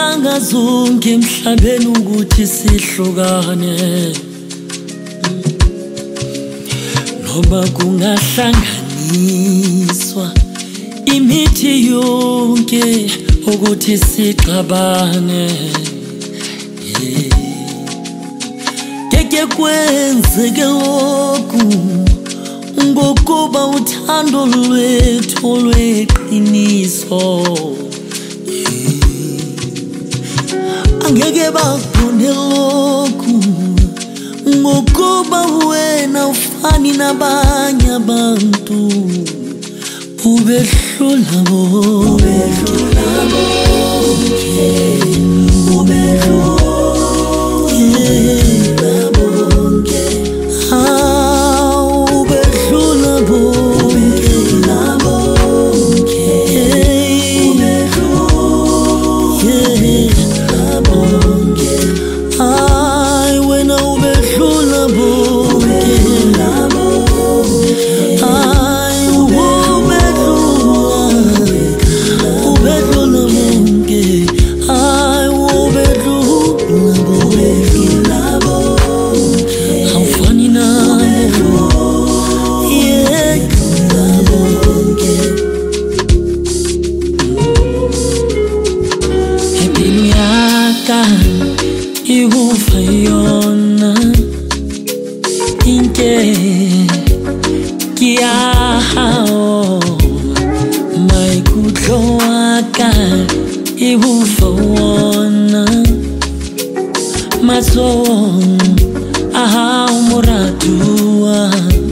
Akumelanga zonke emhlabeni ukuthi sihlukane noma kungahlanganiswa imithi yonke ukuthi sixabane Keke kwenzeke lokhu ngokuba uthando lwethu lweqiniso Angeke bakubone lokhu ngokuba wena ufani nabanye abantu ubehlula bonke Ihufayona inke kiao maikutloaka ihufawona mazon aha umuratua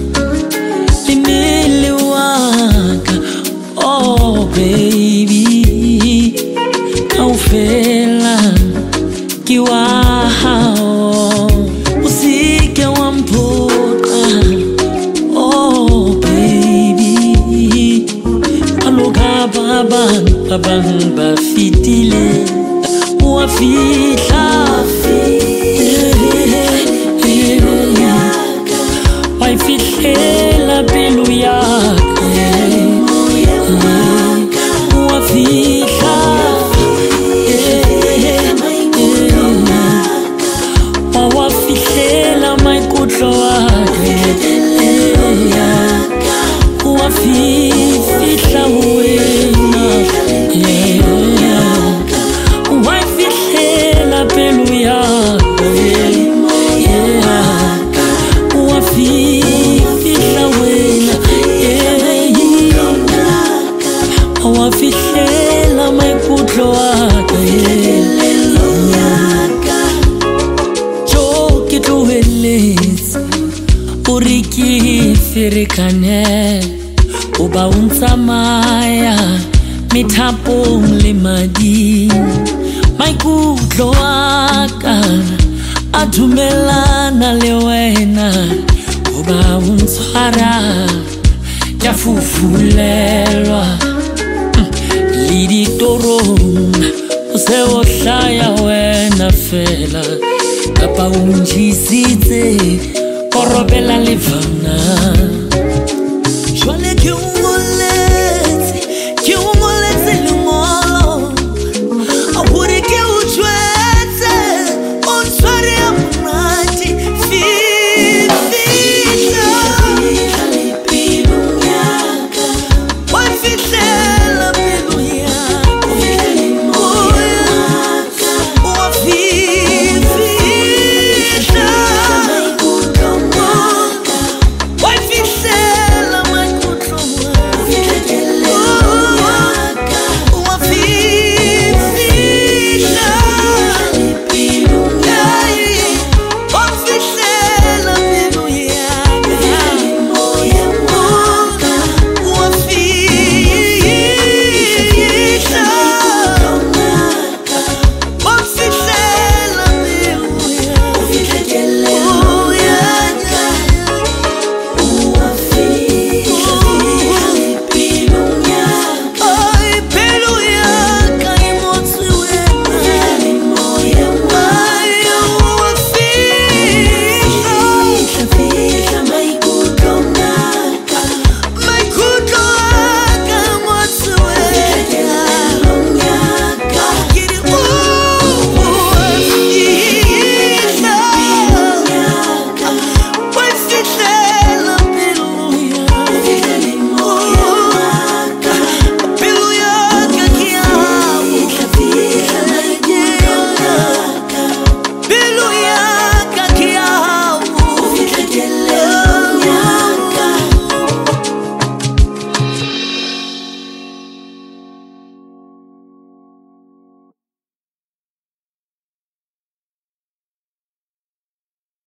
limiliwaka oh baby kaufela Kiwao usike wampoka oh baby aloka baban bafitile wafitla wafitlela pelu yake wafitla Wafitlela maikutlo wake Wafitla wena Wafitlela pelu yake Wafitla wena Wafitlela maikutlo wake Uriki firikane Uba unsamaya Mitapong limadi Maikutlo waka Adumelana lewena Uba unsara Jafufulelwa Lidi torong Usewo shaya wena fela Kapa unjisite Korobela livana Jwale ki